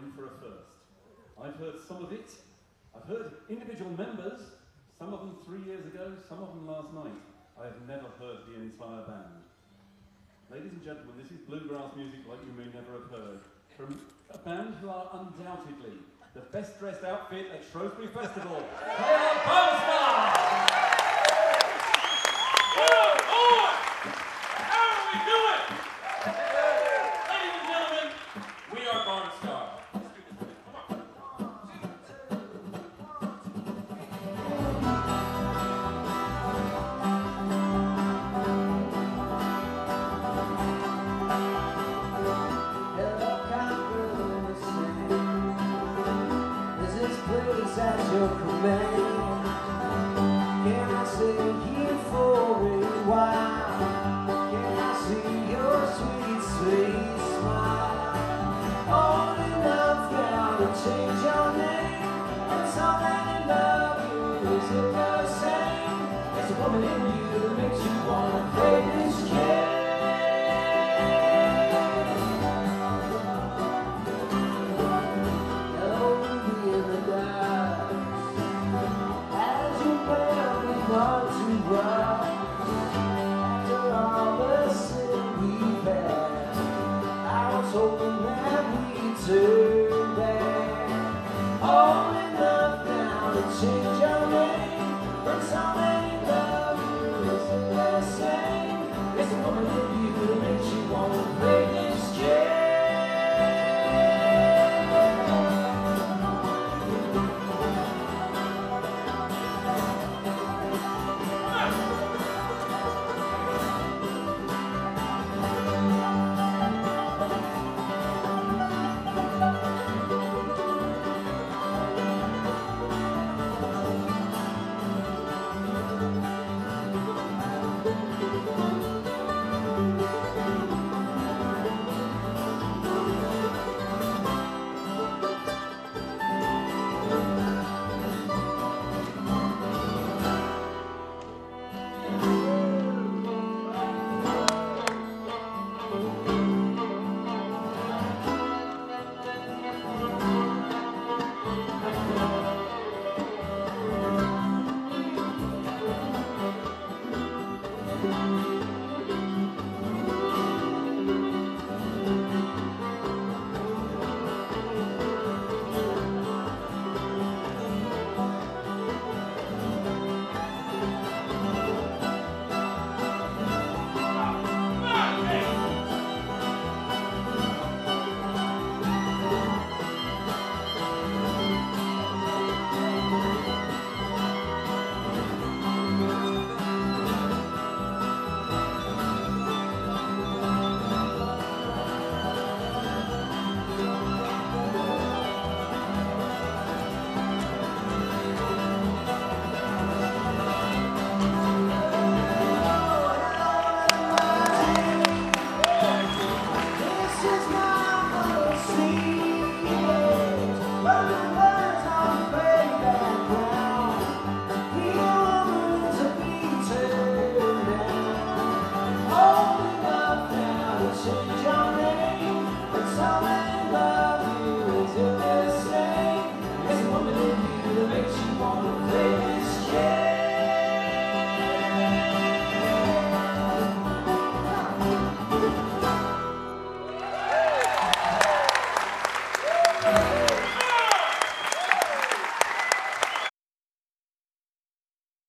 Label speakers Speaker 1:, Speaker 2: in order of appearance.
Speaker 1: in for a first. I've heard some of it. I've heard individual members, some of them 3 years ago, some of them last night. I have never heard the entire band. Ladies and gentlemen, this is bluegrass music like you may never have heard. From a band who are undoubtedly the best dressed outfit at Shrewsbury Festival. They are Bone Star!
Speaker 2: How are we doing? Ladies and gentlemen, we are Bone Star.
Speaker 3: At your command, can I stay here for a while? Can I see your sweet, sweet smile? Only love can change your name, and something in love you is it the same? There's a woman in you that makes you wanna play this game. After all the sin we've had, I was hoping